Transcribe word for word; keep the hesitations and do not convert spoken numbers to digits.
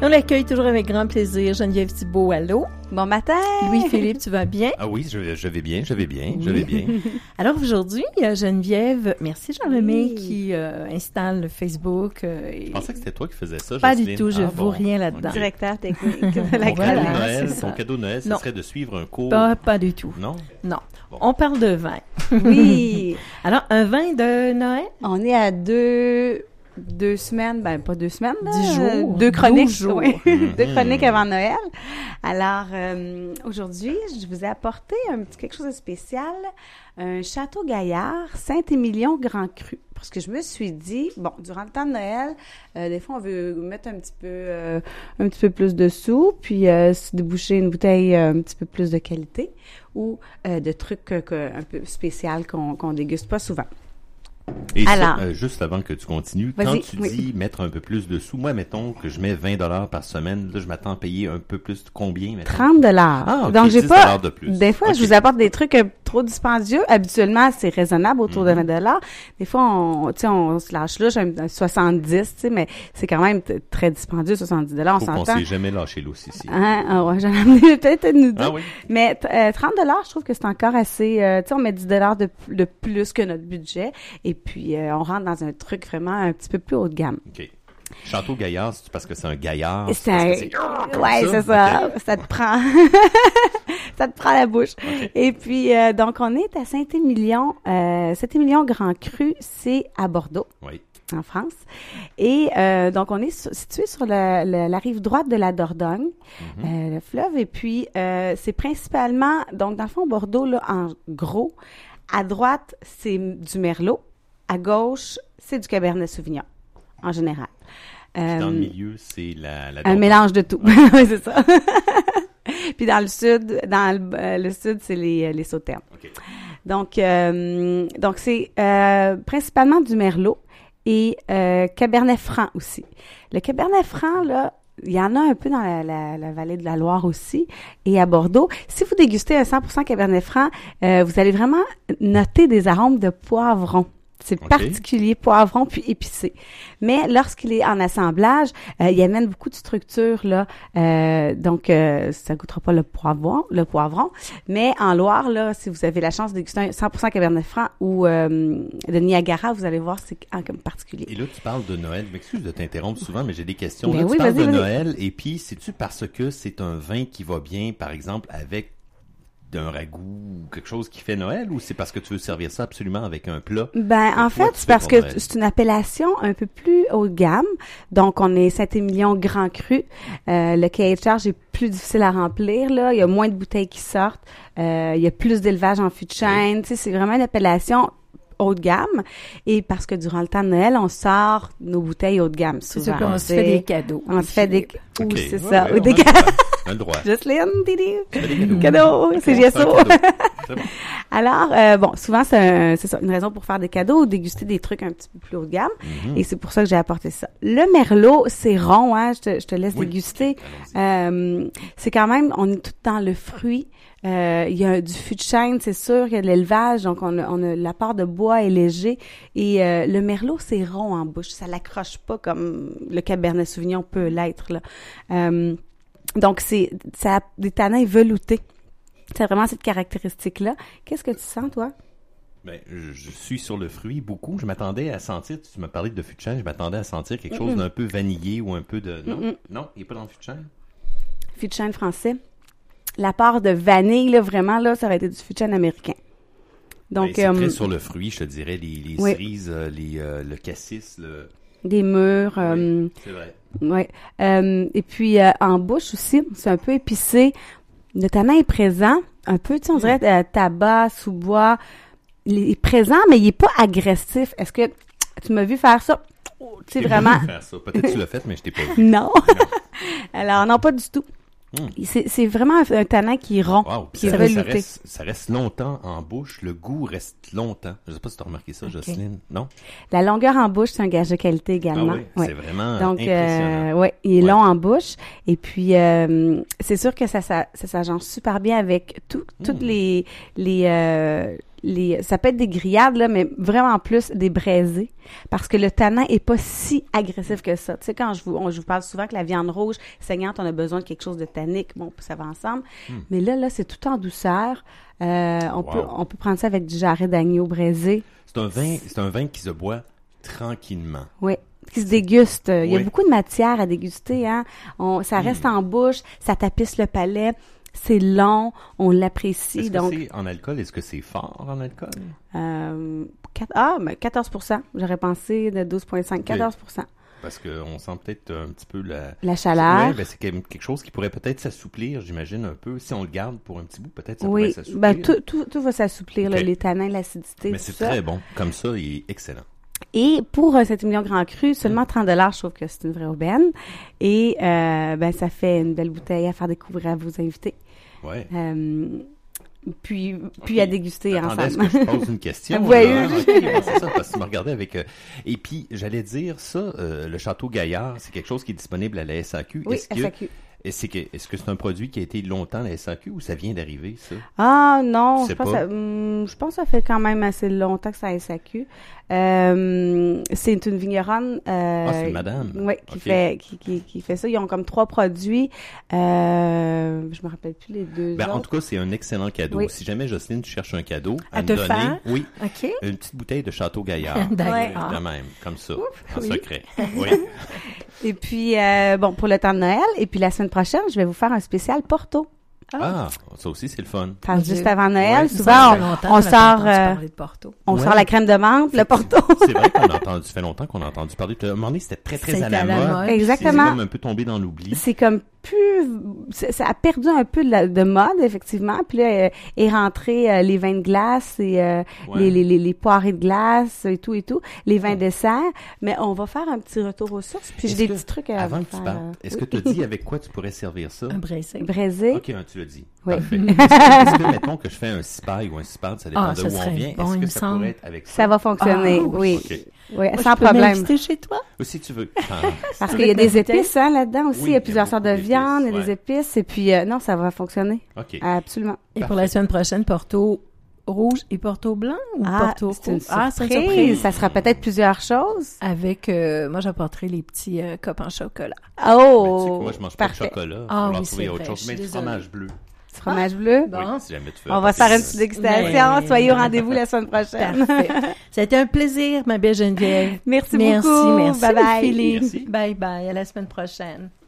On l'accueille toujours avec grand plaisir. Geneviève Thibault, allô? Bon matin! Louis-Philippe, tu vas bien? Ah oui, je, je vais bien, je vais bien, je vais bien. Alors aujourd'hui, Geneviève, merci Jean-Lemay Oui. qui euh, installe le Facebook. Euh, et... Je pensais que c'était toi qui faisais ça, Pas Jocelyne. du tout, je ah, ne bon. vaux rien là-dedans. Ok. Directeur technique de Ton la cadeau Voilà, de Grande. Noël, c'est ton ça. cadeau de Noël, ce Non. serait de suivre un cours. Pas, pas du tout. Non? Non. Bon. On parle de vin. Oui! Alors, un vin de Noël? On est à deux, deux semaines, ben pas deux semaines, là, Dix jours. deux chroniques, Douze jours. oui. Mhm. deux chroniques avant Noël. Alors, euh, aujourd'hui, je vous ai apporté un petit quelque chose de spécial, un Château Gaillard, Saint-Émilion Grand Cru. Parce que je me suis dit, bon, durant le temps de Noël, euh, des fois, on veut mettre un petit peu, euh, un petit peu plus de sous, puis euh, se déboucher une bouteille euh, un petit peu plus de qualité ou euh, de trucs euh, que- un peu spécial qu'on qu'on déguste pas souvent. Et Alors. ça, euh, juste avant que tu continues, Vas-y, quand tu oui. dis mettre un peu plus de sous, moi, mettons que je mets vingt dollars par semaine, là, je m'attends à payer un peu plus, combien, mettons? trente dollars. Ah, ok, Donc, j'ai dix pas. dollars de plus. Des fois, Ok. je vous apporte des trucs euh, trop dispendieux. Habituellement, c'est raisonnable autour de vingt dollars. Des fois, on, tu sais, on se lâche là, j'ai un soixante-dix, tu sais, mais c'est quand même t- très dispendieux, soixante-dix dollars, on Faut qu'on s'entend. s'est jamais lâché l'os ici. Hein? Ah ouais, j'en ai amené peut-être une ou deux. Ah oui? Mais t- euh, trente dollars, je trouve que c'est encore assez. Euh, tu sais, on met dix dollars de, de plus que notre budget, et puis euh, on rentre dans un truc vraiment un petit peu plus haut de gamme. OK. Château Gaillard, c'est parce que c'est un gaillard? C'est parce un- que c'est- Ouais, comme c'est ça. OK. Ça te prend. Ça te prend la bouche. OK. Et puis, euh, donc, on est à Saint-Émilion. Euh, Saint-Émilion Grand Cru, c'est à Bordeaux, Oui. en France. Et euh, donc, on est sur- situé sur le- le- la rive droite de la Dordogne, Mhm. euh, le fleuve. Et puis, euh, c'est principalement, donc, dans le fond, Bordeaux, là, en gros, à droite, c'est du Merlot. À gauche, c'est du Cabernet Sauvignon, en général. Puis dans le Euh, milieu, c'est la, la un Dordogne. mélange de tout. Oui, c'est ça. Puis dans le sud, dans le, euh, le sud, c'est les, les sauternes. OK. Donc, euh, donc c'est euh, principalement du Merlot et euh, Cabernet Franc aussi. Le Cabernet Franc, là, il y en a un peu dans la, la, la vallée de la Loire aussi et à Bordeaux. Si vous dégustez un cent pour cent Cabernet Franc, euh, vous allez vraiment noter des arômes de poivron. C'est OK. particulier, poivron puis épicé. Mais lorsqu'il est en assemblage, euh, il amène beaucoup de structure là. Euh, donc euh, ça goûtera pas le poivron, le poivron. Mais en Loire là, si vous avez la chance de déguster un cent pour cent Cabernet Franc ou euh, de Niagara, vous allez voir c'est en comme particulier. Et là, tu parles de Noël. Je m'excuse de t'interrompre souvent, mais j'ai des questions. Ben là, oui, tu parles vas-y, de vas-y. Noël, et puis, c'est-tu parce que c'est un vin qui va bien, par exemple, avec d'un ragoût ou quelque chose qui fait Noël, ou c'est parce que tu veux servir ça absolument avec un plat? Ben, en Toi, fait, tu c'est fais parce pour que Noël. c'est une appellation un peu plus haut de gamme. Donc, on est Saint-Émilion Grand Cru. Euh, le cahier de charge est plus difficile à remplir, là. Il y a moins de bouteilles qui sortent. Euh, il y a plus d'élevage en fût de chêne. Tu sais, c'est vraiment une appellation haut de gamme. Et parce que durant le temps de Noël, on sort nos bouteilles haut de gamme, C'est souvent. sûr qu'on se fait des cadeaux. On se fait des... Philippe. Oui, OK. c'est Ouais, ça. ouais, Ou on des a le cadeaux. droit. On a le droit. Jocelyne, Didi. Tu fais des cadeaux. Cadeaux, c'est On G S fait un O. cadeau. C'est bon. Alors, euh, bon, souvent, c'est, un- c'est ça, une raison pour faire des cadeaux ou déguster des trucs un petit peu plus haut de gamme. Mhm. Et c'est pour ça que j'ai apporté ça. Le Merlot, c'est rond, hein, je te, je te laisse Oui. déguster. Allons-y. Euh, c'est quand même, on est tout dans le fruit. Euh, il y a du fût de chêne, c'est sûr, il y a de l'élevage, donc on a, on a l'apport de bois est léger. Et euh, le Merlot, c'est rond en bouche, ça l'accroche pas comme le Cabernet Sauvignon peut l'être, là. Euh, donc, c'est, ça a des tanins veloutés. C'est vraiment cette caractéristique-là. Qu'est-ce que tu sens, toi? Ben, je, je suis sur le fruit beaucoup. Je m'attendais à sentir, tu m'as parlé de fût de chêne, je m'attendais à sentir quelque chose Mm-mm. d'un peu vanillé ou un peu de... Non, Mm-mm. non, il n'est pas dans le fût de chêne? Fût de chêne français. La part de vanille, là, vraiment, là, ça aurait été du fût de chêne américain. Donc, Ben, c'est euh, très sur le fruit, je te dirais, les, les oui. cerises, euh, les, euh, le cassis, le... des mûres, Oui, euh, c'est vrai. ouais. Euh, et puis, euh, en bouche aussi, c'est un peu épicé. Le tanin est présent, un peu, tu sais, on dirait euh, tabac, sous-bois. Il est présent, mais il est pas agressif. Est-ce que tu m'as vu faire ça? Tu sais, Je t'ai vraiment... pas vu faire ça. Peut-être que tu l'as fait, mais je t'ai pas vu. Non. Alors, non, pas du tout. Hmm. C'est, c'est vraiment un, un tanin qui est rond, Wow, puis qui est ça, ça, velouté. reste, ça reste longtemps en bouche, le goût reste longtemps. Je sais pas si tu as remarqué ça, Jocelyne. Non? La longueur en bouche, c'est un gage de qualité également. Ah oui, Ouais. c'est vraiment Donc, impressionnant. euh, ouais, il est Ouais. long en bouche. Et puis, euh, c'est sûr que ça, ça, ça s'agence super bien avec tout, toutes Mm. les, les, euh, les, ça peut être des grillades, là, mais vraiment plus des braisés. Parce que le tanin est pas si agressif que ça. Tu sais, quand je vous, on, je vous parle souvent que la viande rouge saignante, on a besoin de quelque chose de tannique. Bon, ça va ensemble. Mm. Mais là, là, c'est tout en douceur. Euh, on wow. peut, on peut prendre ça avec du jarret d'agneau braisé. C'est un vin, c'est un vin qui se boit tranquillement. Oui. Qui se déguste. Il y a oui. beaucoup de matière à déguster, hein. On, ça reste mm. en bouche, ça tapisse le palais. C'est long, on l'apprécie. Est-ce donc... que c'est en alcool? Est-ce que c'est fort en alcool? Euh, quatre, ah, mais quatorze pour cent. J'aurais pensé de douze virgule cinq, quatorze pour cent. Parce qu'on sent peut-être un petit peu la... La chaleur. Oui, ben c'est quelque chose qui pourrait peut-être s'assouplir, j'imagine, un peu. Si on le garde pour un petit bout, peut-être ça oui, pourrait s'assouplir. Ben, tout, tout, tout va s'assouplir, okay. là, les tanins, l'acidité, mais tout c'est ça. très bon. Comme ça, il est excellent. Et pour un sept millions grand cru, seulement trente dollars, je trouve que c'est une vraie aubaine. Et euh, ben ça fait une belle bouteille à faire découvrir à vos invités. Ouais. Euh, puis, puis okay. à déguster Attendez, ensemble. Est-ce que je pose une question? Oui, okay, c'est ça, parce que tu me regardais avec... Euh... Et puis, j'allais dire ça, euh, le Château Gaillard, c'est quelque chose qui est disponible à la S A Q. Oui, est-ce S A que... Q. Est-ce que, est-ce que c'est un produit qui a été longtemps à la S A Q ou ça vient d'arriver, ça? Ah non, je pense, pas. Ça, hum, je pense que ça fait quand même assez longtemps que c'est à la S A Q. Euh, c'est une vigneronne. Euh, ah, c'est une madame? Oui, qui, okay. fait, qui, qui, qui fait ça. Ils ont comme trois produits. Euh, je me rappelle plus les deux ben, autres. En tout cas, c'est un excellent cadeau. Oui. Si jamais, Jocelyne, tu cherches un cadeau à, à me te donner, faire? oui, okay. une petite bouteille de Château Gaillard. D'accord. De même, comme ça, Ouf, en oui. secret. Oui. Et puis, euh, bon, pour le temps de Noël, et puis la semaine prochaine, je vais vous faire un spécial Porto. Ah, ça aussi, c'est le fun. Enfin, juste avant Noël, ouais, souvent, on, on sort, euh, on ouais. sort la crème de menthe, le Porto. C'est vrai qu'on a entendu, ça fait longtemps qu'on a entendu parler. À un moment donné, c'était très, très c'était à la, à la mode. mode. Exactement. C'est comme un peu tombé dans l'oubli. C'est comme plus, ça a perdu un peu de, la, de mode, effectivement. Puis là, euh, est rentré euh, les vins de glace et euh, ouais. les, les, les, les poirées de glace et tout et tout, les vins ouais. desserts. Mais on va faire un petit retour aux sources. Puis est-ce j'ai des que, petits trucs à avant vous que tu faire. parles, est-ce oui. que tu as dit avec quoi tu pourrais servir ça? Un braisé. Braisé. OK, hein, tu l'as dit. Oui. Parfait. Est-ce que, mettons que je fais un cipaille ou un cipade, ça dépend ah, de ça où on vient, bon, est-ce que ça semble. pourrait être avec ça? Ça va fonctionner, ah, oui. Okay. Oui, moi, sans je peux problème. m'inviter chez toi? Ou si tu veux. Ah, Parce qu'il y a des épices hein, là-dedans aussi. Oui, il y a plusieurs sortes de viande, il y a ouais. des épices. Et puis, euh, non, ça va fonctionner. OK. Absolument. Et Parfait. pour la semaine prochaine, Porto rouge et Porto blanc ou ah, Porto c'est une rouge? Ah, c'est une surprise. Ça sera peut-être plusieurs choses. Avec, euh, moi, j'apporterai les petits euh, copes en chocolat. Oh! Mais tu sais quoi, moi, je mange parfait. pas de chocolat. Ah, on va oui, trouver c'est autre vrai, chose. je Mais suis du fromage bleu. Du fromage bleu? Bon. Oui, si jamais tu veux on va faire une petite dégustation. Mais... Soyez au rendez-vous la semaine prochaine. Parfait. Ça a été un plaisir, ma belle Geneviève. Merci, merci beaucoup. Merci, bye bye. Philippe. Merci. Bye bye. À la semaine prochaine.